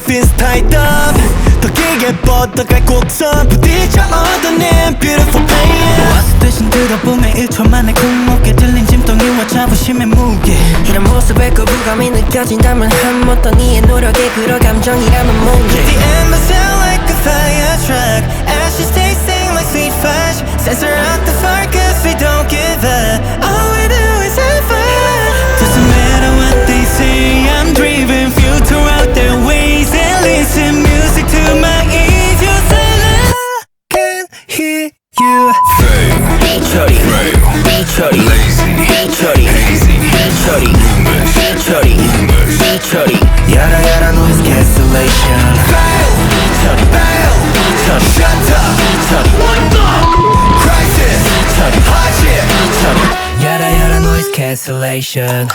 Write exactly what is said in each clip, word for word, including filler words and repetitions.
feels tied up 더 길게 뻗어갈 곡선 부딪혀 얻어낸 beautiful pain 와서 대신 들어보면 일 초 만에 굴목에 들린 짐덩이와 자부심의 무게 이런 모습에 거부감이 느껴진다면 한 어떤 이의 노력에 그럴 감정이라면 뭔지 The end sound like a fire truck Ashes tasting like sweet fudge Censor out the fire cause we don't give up All we do is have fun Doesn't matter what they say I'm driven filter out their ways And listen music to my ears You're silent I can hear you Fail, Chuddy, Chuddy, lazy, Chuddy, hazy, Chuddy, rumors, Chuddy, rumors, Chuddy, Yada yada noise cancellation fail, Chuddy, fail, Chuddy, shut up, Chuddy, what the crisis, Chuddy, hardship, Chuddy, yada yada noise cancellation.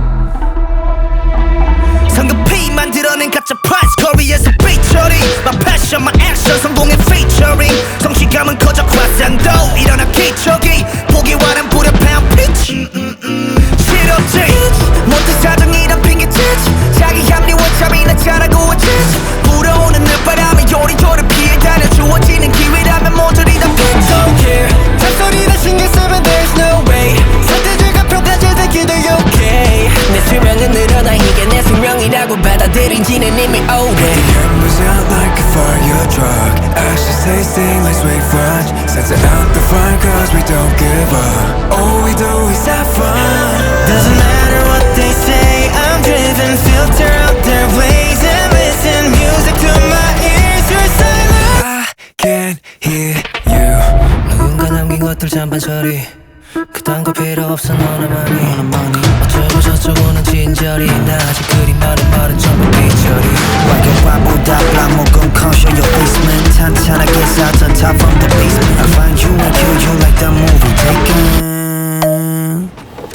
성급히 만들어낸 가짜 price 거리에서 삐처리 My passion, my action 성공의 featuring 성취감은 커져 과상도 일어나 기적이 보기와는 불협화음 pitch 실없지 모든 사정이란 핑계짓 자기 합리화 잠이나 잘하고 있지 불어오는 늦바람에 요리조리 피해 다녀 주어지는 기회라면 모조리 다 pitch Don't care 잔소리 다 신경 쓰면 there's no way 선택지가 평가질 새끼들 okay 내 수명은 늘어나 이게 내 숙명이라고 받아들인지는 이미 오래 The embers out like a fire truck Ashes tasting like sweet fudge Sets out the fire cause we don't give up All we do is have fun Doesn't matter what they say I'm driven filter out their ways And listen music to my ears You're silent I can't hear you 누군가 남긴 것들 잔반 처리 그딴 거 필요 없어 너나만이 어쩌고 저쩌고는 진절이 나 아직 그리 마른 말은 전부 삐처리 와경과보다 블락목은 caution your basement 탄탄하게 쌓던 top from the basement I find you and kill you like the movie Taken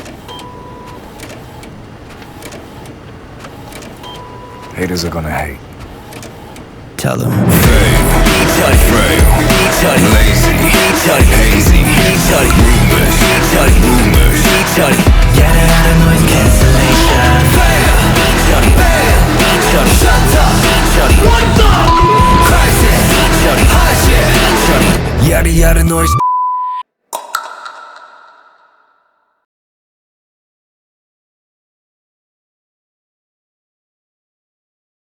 Haters are gonna hate Tell them Fail, frail, lazy, hazy, rumors, rumors, Yada yada noise cancellation fail, fail, shut up, what the crisis, hardship, yada yada noise